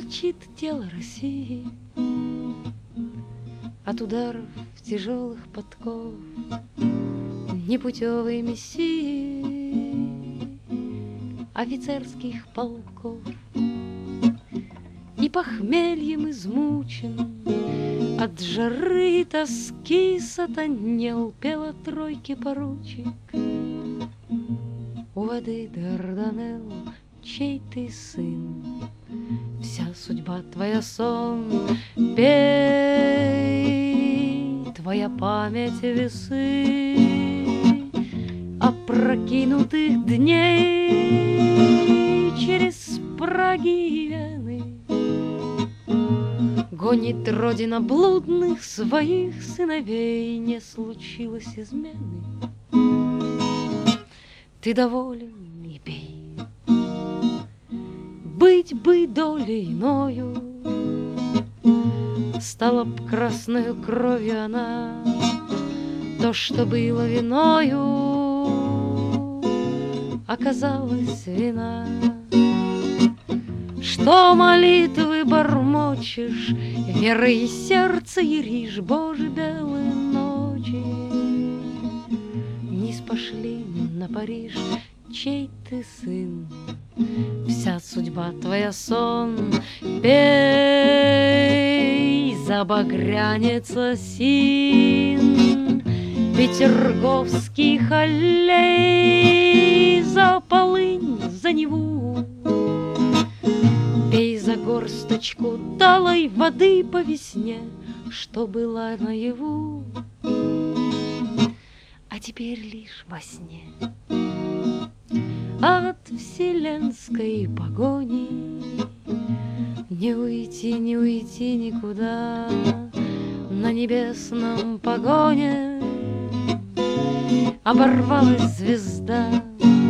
молчит тело России от ударов тяжелых подков непутевой мессии офицерских полков. И похмельем измучен, от жары и тоски сатанел, пел о тройке поручик. У воды Дарданелл, чей ты сын, вся судьба твоя сон, пей, твоя память весы опрокинутых дней через праги и вены. Гонит родина блудных своих сыновей, не случилось измены. Ты доволен и пей. Быть бы долей иною, стала б красною кровью она, то, что было виною, оказалось вина. Что молитвы бормочешь, верой сердце яришь, Боже, белые ночи не спошли на Париж, чей ты сын, вся судьба твоя сон, пей, забагрянется син петерговских аллей, за полынь, за Неву. Пей за горсточку талой воды по весне, что была наяву, а теперь лишь во сне. От вселенской погони не уйти, не уйти никуда. На небесном погоне оборвалась звезда.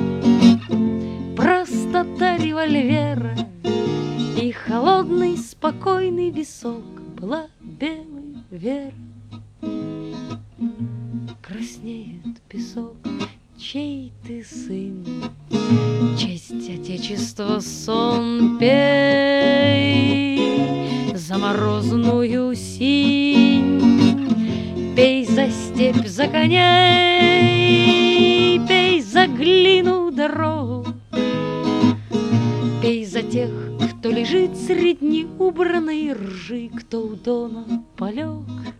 Простота револьвера и холодный спокойный висок была белой Веры. Краснеет песок, чей ты сын, честь Отечества сон, пей за морозную синь, пей за степь, за коней, пей за глину дорог, пей за тех, кто лежит средь неубранной ржи, кто у Дона полег.